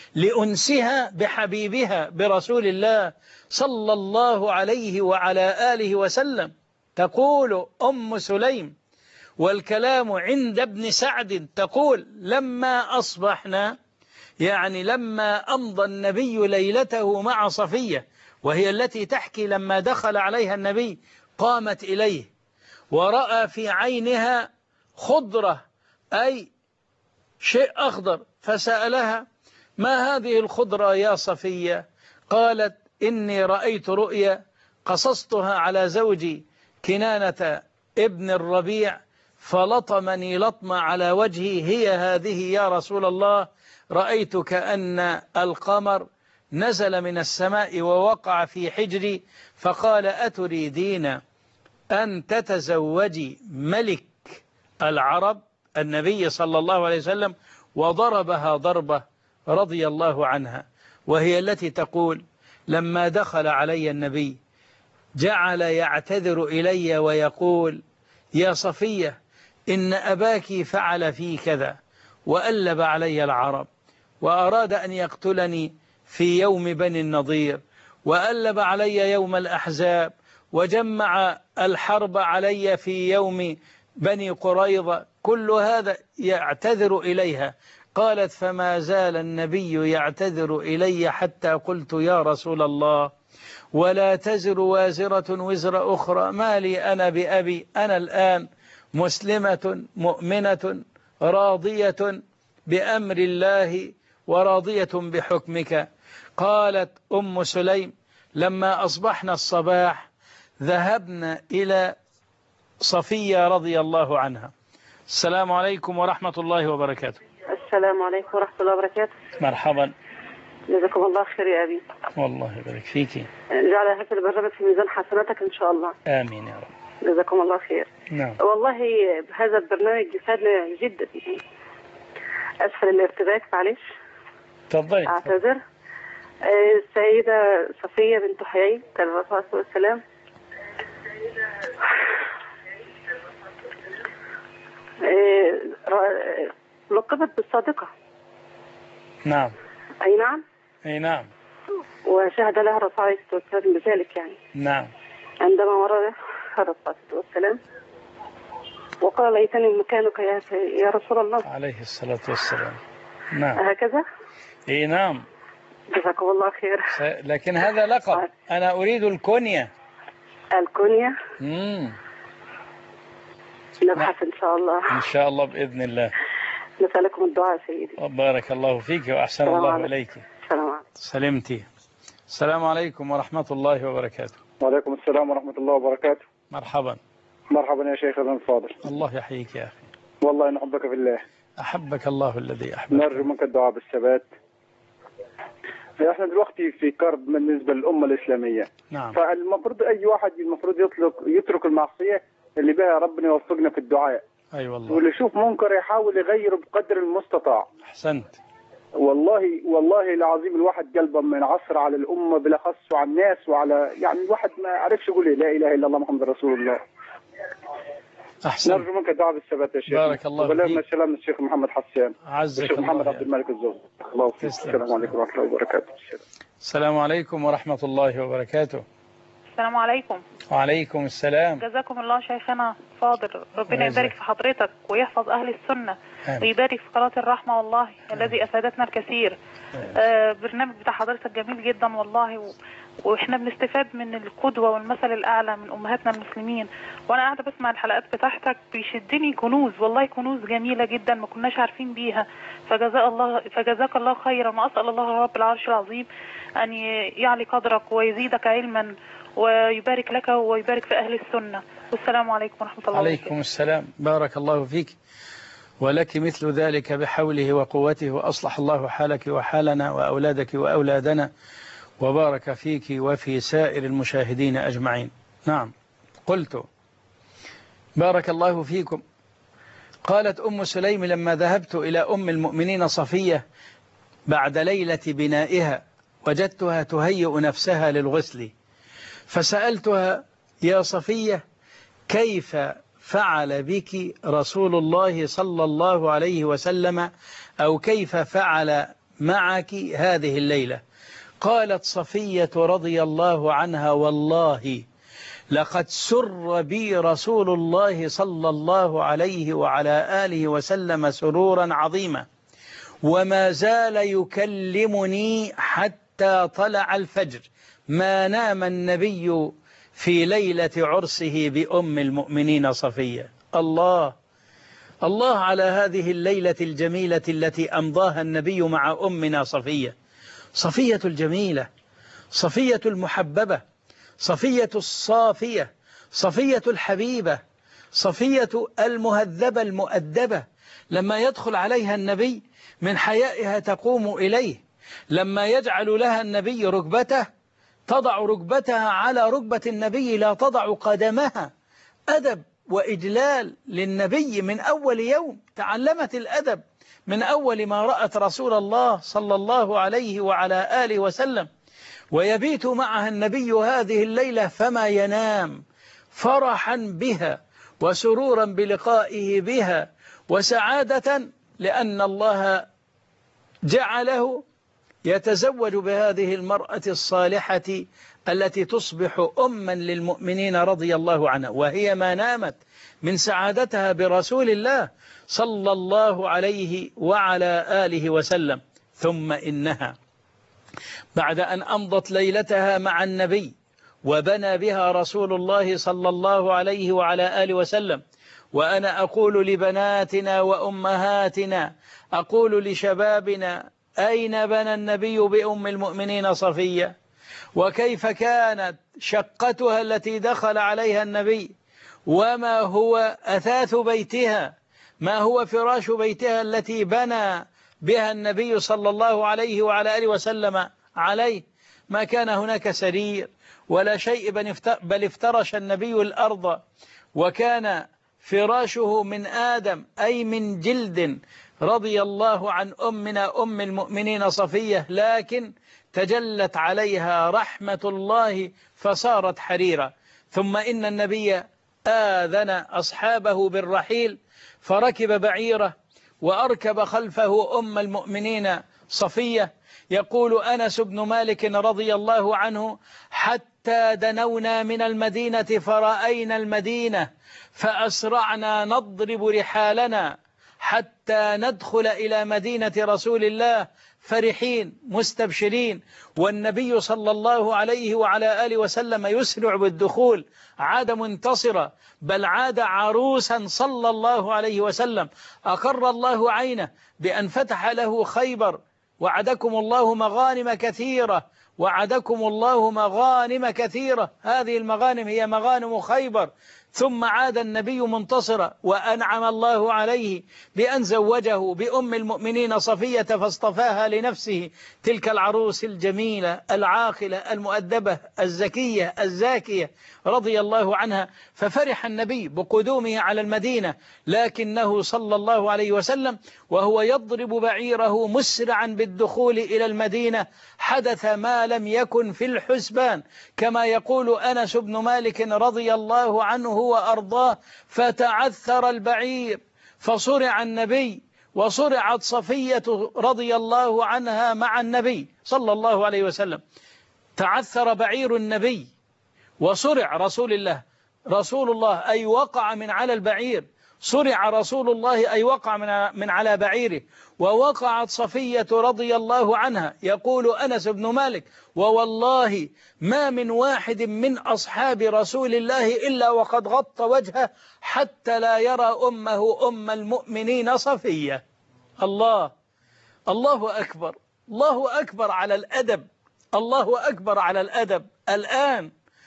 [SPEAKER 1] لأنسها بحبيبها برسول الله صلى الله عليه وعلى آله وسلم. تقول أم سليم والكلام عند ابن سعد، تقول لما أصبحنا، يعني لما أمضى النبي ليلته مع صفية، وهي التي تحكي لما دخل عليها النبي، قامت إليه ورأى في عينها خضرة أي شيء أخضر، فسألها ما هذه الخضرة يا صفية؟ قالت إني رأيت رؤيا قصصتها على زوجي كنانة ابن الربيع فلطمني لطمة على وجهي، هي هذه يا رسول الله، رأيت كأن القمر نزل من السماء ووقع في حجري، فقال أتريدين أن تتزوجي ملك العرب النبي صلى الله عليه وسلم؟ وضربها ضربة رضي الله عنها، وهي التي تقول لما دخل علي النبي جعل يعتذر إلي ويقول يا صفية إن أباك فعل في كذا وألب علي العرب وأراد أن يقتلني في يوم بني النضير، وألب علي يوم الأحزاب، وجمع الحرب علي في يوم بني قريظة. كل هذا يعتذر إليها. قالت فما زال النبي يعتذر إلي حتى قلت يا رسول الله ولا تزر وازرة وزر أخرى، ما لي أنا بأبي، أنا الآن مسلمة مؤمنة راضية بأمر الله وراضية بحكمك. قالت أم سليم لما أصبحنا الصباح ذهبنا إلى صفية رضي الله عنها. السلام عليكم ورحمة الله وبركاته.
[SPEAKER 7] السلام عليكم ورحمة الله وبركاته.
[SPEAKER 1] مرحبا.
[SPEAKER 7] جزاكم الله خير يا أبي.
[SPEAKER 1] والله يبارك فيكي.
[SPEAKER 7] جعل هذا البرنامج في ميزان حسناتك إن شاء الله.
[SPEAKER 1] آمين يا رب.
[SPEAKER 7] جزاكم الله خير.
[SPEAKER 1] نعم.
[SPEAKER 7] والله هذا البرنامج يسعدنا جدا. أسفل الارتباك معلش.
[SPEAKER 1] تفضلي.
[SPEAKER 7] أعتذر. السيدة صفية بنت حيي عليه الصلاة والسلام لقبت بالصادقة.
[SPEAKER 1] نعم.
[SPEAKER 7] أي نعم.
[SPEAKER 1] أي نعم.
[SPEAKER 7] وشهد لها الرسول عليه الصلاة والسلام بذلك يعني.
[SPEAKER 1] نعم.
[SPEAKER 7] عندما ورد الرسول والسلام وقال ليتني مكانك يا يا رسول الله
[SPEAKER 1] عليه الصلاة والسلام. نعم.
[SPEAKER 7] هكذا.
[SPEAKER 1] اي نعم.
[SPEAKER 7] جزاكم الله خير.
[SPEAKER 1] لكن هذا لقب، أنا أريد الكنية.
[SPEAKER 7] الكنية.
[SPEAKER 1] امم
[SPEAKER 7] نبحث إن شاء الله.
[SPEAKER 1] إن شاء الله بإذن الله.
[SPEAKER 7] نسألكم الدعاء سيدي.
[SPEAKER 1] بارك الله فيك وأحسن الله إليك.
[SPEAKER 7] السلام عليكم.
[SPEAKER 1] سلمتي. السلام عليكم ورحمة الله وبركاته.
[SPEAKER 8] وعليكم السلام ورحمة الله وبركاته.
[SPEAKER 1] مرحبا.
[SPEAKER 8] مرحبا يا شيخنا الفاضل.
[SPEAKER 1] الله يحييك يا أخي.
[SPEAKER 8] والله نحبك في الله.
[SPEAKER 1] أحبك الله الذي أحبك.
[SPEAKER 8] نرجو منك الدعاء بالثبات. احنا دلوقتي في كرب بالنسبة للأمة الإسلامية.
[SPEAKER 1] نعم.
[SPEAKER 8] فالمفروض أي واحد المفروض يطلق يترك المعصية اللي بها ربنا يوفقنا في الدعاء.
[SPEAKER 1] أي أيوة والله.
[SPEAKER 8] واللي يشوف منكر يحاول يغيره بقدر المستطاع.
[SPEAKER 1] أحسنت.
[SPEAKER 8] والله والله العظيم الواحد قلبه من عصر على الأمة بالأخص وعلى الناس وعلى يعني الواحد ما عرفش يقول لا إله إلا الله محمد رسول الله.
[SPEAKER 1] أحسن.
[SPEAKER 8] نرجو منك الدعاء بالثبات يا شيخ.
[SPEAKER 1] بارك الله فيك.
[SPEAKER 8] وبلغنا السلام من الشيخ محمد حسان.
[SPEAKER 1] عزك
[SPEAKER 8] الشيخ
[SPEAKER 1] الله
[SPEAKER 8] محمد عبد الملك الزوز. الله يوفقك. السلام عليكم ورحمة الله وبركاته.
[SPEAKER 1] السلام عليكم ورحمة الله وبركاته.
[SPEAKER 9] السلام عليكم.
[SPEAKER 1] وعليكم السلام.
[SPEAKER 9] جزاكم الله شيخنا فاضل، ربنا يبارك في حضرتك ويحفظ أهل السنة. آمين. ويبارك في قناة الرحمة والله. آمين. الذي أفادتنا الكثير. آه برنامج بتاع حضرتك جميل جدا والله و... واحنا بنستفاد من القدوة والمثل الأعلى من أمهاتنا المسلمين. وأنا قاعدة بسمع الحلقات بتاعتك بيشدني كنوز والله، كنوز جميلة جدا ما كناش عارفين بيها. فجزاك الله فجزاك الله خيرا، وأسأل الله رب العرش العظيم أن يعلي قدرك ويزيدك علما ويبارك لك ويبارك في أهل السنة. والسلام عليكم ورحمة الله وبركاته.
[SPEAKER 1] عليكم السلام. بارك الله فيك ولك مثل ذلك بحوله وقوته، وأصلح الله حالك وحالنا وأولادك وأولادنا، وبارك فيك وفي سائر المشاهدين أجمعين. نعم. قلت بارك الله فيكم. قالت أم سليم لما ذهبت إلى أم المؤمنين صفية بعد ليلة بنائها وجدتها تهيئ نفسها للغسل، فسألتها يا صفية كيف فعل بك رسول الله صلى الله عليه وسلم، أو كيف فعل معك هذه الليلة؟ قالت صفية رضي الله عنها والله لقد سر بي رسول الله صلى الله عليه وعلى آله وسلم سرورا عظيما، وما زال يكلمني حتى طلع الفجر، ما نام النبي في ليلة عرسه بأم المؤمنين صفية. الله الله على هذه الليلة الجميلة التي أمضاها النبي مع أمنا صفية، صفية الجميلة، صفية المحببة، صفية الصافية، صفية الحبيبة، صفية المهذبة المؤدبة. لما يدخل عليها النبي من حيائها تقوم إليه، لما يجعل لها النبي ركبته تضع ركبتها على ركبة النبي لا تضع قدمها. أدب وإجلال للنبي من أول يوم، تعلمت الأدب من أول ما رأت رسول الله صلى الله عليه وعلى آله وسلم. ويبيت معها النبي هذه الليلة فما ينام، فرحا بها وسرورا بلقائه بها وسعادة، لأن الله جعله يتزوج بهذه المرأة الصالحة التي تصبح أما للمؤمنين رضي الله عنها، وهي ما نامت من سعادتها برسول الله صلى الله عليه وعلى آله وسلم. ثم إنها بعد أن أمضت ليلتها مع النبي وبنى بها رسول الله صلى الله عليه وعلى آله وسلم، وأنا أقول لبناتنا وأمهاتنا، أقول لشبابنا، أين بنى النبي بأم المؤمنين صفية؟ وكيف كانت شقتها التي دخل عليها النبي؟ وما هو أثاث بيتها؟ ما هو فراش بيتها التي بنى بها النبي صلى الله عليه وعلى آله وسلم عليه؟ ما كان هناك سرير ولا شيء، بل افترش النبي الأرض، وكان فراشه من آدم أي من جلد، رضي الله عن أمنا أم المؤمنين صفية، لكن تجلت عليها رحمة الله فصارت حريرا. ثم إن النبي آذن أصحابه بالرحيل فركب بعيره وأركب خلفه أم المؤمنين صفية. يقول أنس بن مالك رضي الله عنه: حتى دنونا من المدينة فرأينا المدينة فأسرعنا نضرب رحالنا حتى ندخل إلى مدينة رسول الله فرحين مستبشرين، والنبي صلى الله عليه وعلى آله وسلم يسرع بالدخول، عاد منتصرا، بل عاد عروسا صلى الله عليه وسلم. أقر الله عينه بأن فتح له خيبر: وعدكم الله مغانم كثيرة، وعدكم الله مغانم كثيرة. هذه المغانم هي مغانم خيبر. ثم عاد النبي منتصرا، وأنعم الله عليه بأن زوجه بأم المؤمنين صفية فاصطفاها لنفسه، تلك العروس الجميلة العاقلة المؤدبة الزكية الزاكية رضي الله عنها. ففرح النبي بقدومه على المدينة، لكنه صلى الله عليه وسلم وهو يضرب بعيره مسرعا بالدخول إلى المدينة حدث ما لم يكن في الحسبان، كما يقول أنس بن مالك رضي الله عنه وأرضاه: فتعثر البعير فصرع النبي وصرعت صفية رضي الله عنها مع النبي صلى الله عليه وسلم. تعثر بعير النبي وصرع رسول الله، رسول الله أي وقع من على البعير، صرع رسول الله أي وقع من على بعيره، ووقعت صفية رضي الله عنها. يقول أنس بن مالك: ووالله ما من واحد من أصحاب رسول الله إلا وقد غطى وجهه حتى لا يرى أمه أم المؤمنين صفية. الله الله أكبر، الله أكبر على الأدب، الله أكبر على الأدب. الآن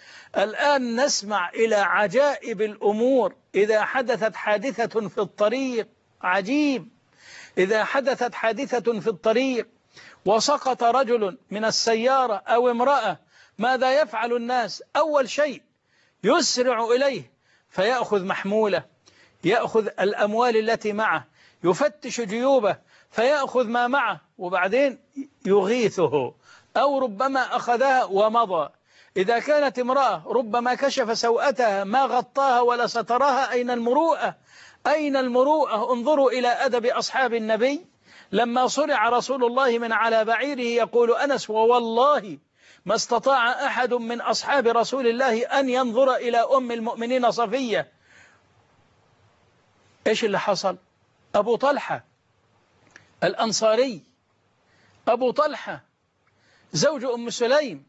[SPEAKER 1] الآن نسمع إلى عجائب الأمور. إذا حدثت حادثة في الطريق، عجيب، إذا حدثت حادثة في الطريق وسقط رجل من السيارة أو امرأة، ماذا يفعل الناس؟ أول شيء يسرع إليه فيأخذ محمولة، يأخذ الأموال التي معه، يفتش جيوبه فيأخذ ما معه، وبعدين يغيثه، أو ربما أخذها ومضى. إذا كانت امرأة ربما كشف سوءتها ما غطاها ولا سترها. أين المروءة؟ أين المروءة؟ انظروا إلى أدب أصحاب النبي. لما صرع رسول الله من على بعيره يقول أنس: ووالله ما استطاع أحد من أصحاب رسول الله أن ينظر إلى أم المؤمنين صفية. إيش اللي حصل؟ أبو طلحة الأنصاري، أبو طلحة زوج أم سليم،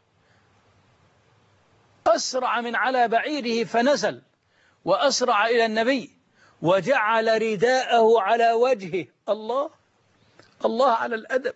[SPEAKER 1] أسرع من على بعيره فنزل وأسرع إلى النبي وجعل رداءه على وجهه. الله الله على الأدب،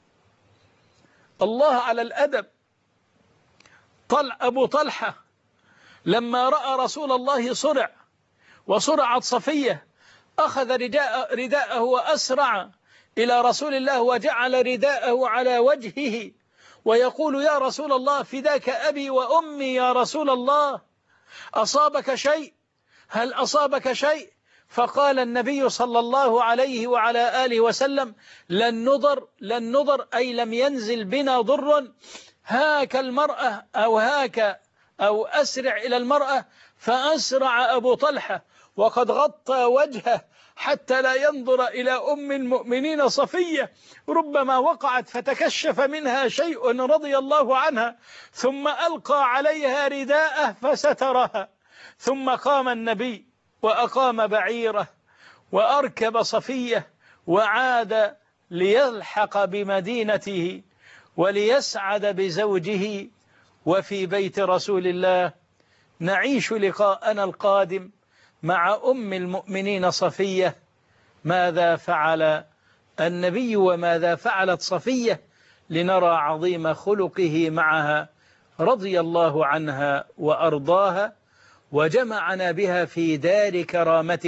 [SPEAKER 1] الله على الأدب. طلع أبو طلحة لما رأى رسول الله صرع وصرعت صفية أخذ رداء رداءه وأسرع إلى رسول الله وجعل رداءه على وجهه ويقول: يا رسول الله فداك أبي وأمي يا رسول الله، أصابك شيء؟ هل أصابك شيء؟ فقال النبي صلى الله عليه وعلى آله وسلم: لن نضر لن نضر أي لم ينزل بنا ضر. هاك المرأة أو هاك أو أسرع إلى المرأة. فأسرع أبو طلحة وقد غطى وجهه حتى لا ينظر إلى أم المؤمنين صفية، ربما وقعت فتكشف منها شيء رضي الله عنها، ثم ألقى عليها رداءه فسترها. ثم قام النبي وأقام بعيره وأركب صفية وعاد ليلحق بمدينته وليسعد بزوجه وفي بيت رسول الله. نعيش لقاءنا القادم مع أم المؤمنين صفية، ماذا فعل النبي وماذا فعلت صفية، لنرى عظيم خلقه معها رضي الله عنها وأرضاها، وجمعنا بها في دار كرامته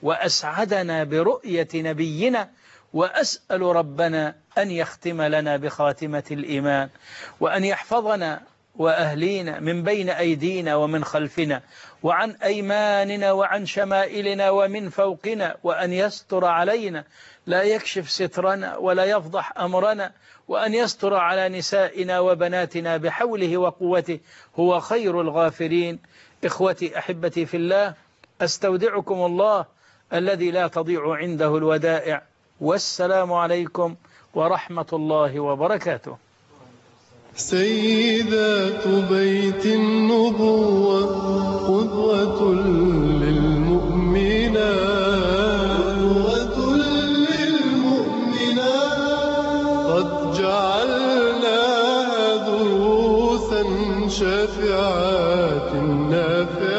[SPEAKER 1] وأسعدنا برؤية نبينا، وأسأل ربنا أن يختم لنا بخاتمة الإيمان، وأن يحفظنا وأهلينا من بين أيدينا ومن خلفنا وعن أيماننا وعن شمائلنا ومن فوقنا، وأن يستر علينا لا يكشف سترنا ولا يفضح أمرنا، وأن يستر على نسائنا وبناتنا بحوله وقوته، هو خير الغافرين. إخوتي أحبتي في الله، أستودعكم الله الذي لا تضيع عنده الودائع، والسلام عليكم ورحمة الله وبركاته.
[SPEAKER 6] سيدات بيت النبوة قدوة للمؤمنات، قدوة للمؤمنات، قد جعلناها دروسا شافعات نافعات.